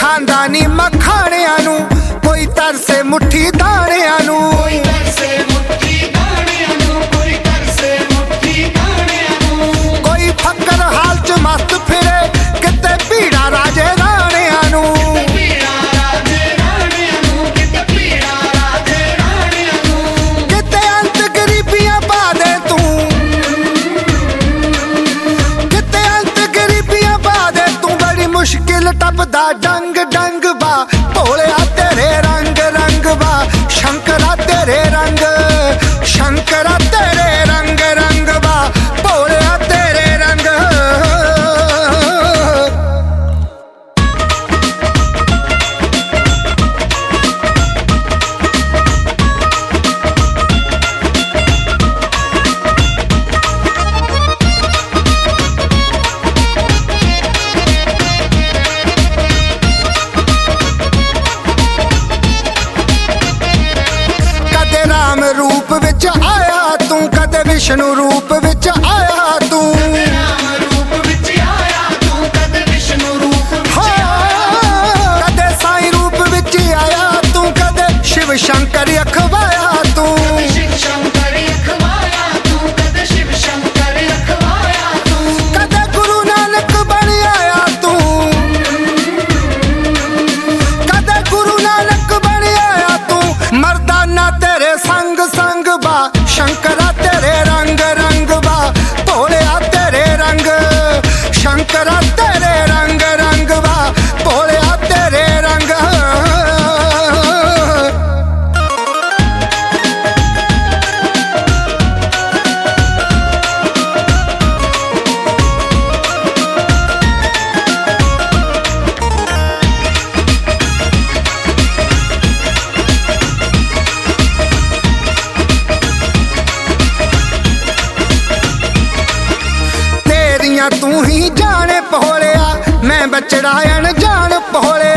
आंदा नी मखाणियां नू कोई तरसे मुट्ठी दाणियां नू कोई फक्कर हाल च मस्त फिरे किते भीड़ा राजे राणियां नू किते अंत गरीबियां पा दे तू किते अंत गरीबियां पा दे तू बड़ी मुश्किल टपदा डंग डंग बा भोलिया तेरे रंग रंग बा शंकरा तेरे रंग शंकरा तेरे रंग रंग बा भोलिया तेरे रंग कदे राम रूप विच आया तू कदे विष्णु रूप विच आया तू कदे साईं रूप विच आया तू कदे शिव शंकर अखवाया तू कदे गुरु नानक बन आया तू कदे गुरु नानक बन आया तू मर्दाना तेरे संग संग बा शंकरा तेरे रंग रंग बा भोलिया तेरे रंग शंकरा तेरे रंग रंग बा भोलिया तेरे रंग तेरियां तू ही जाने भोलिया मैं बचड़ा अनजान भोलिया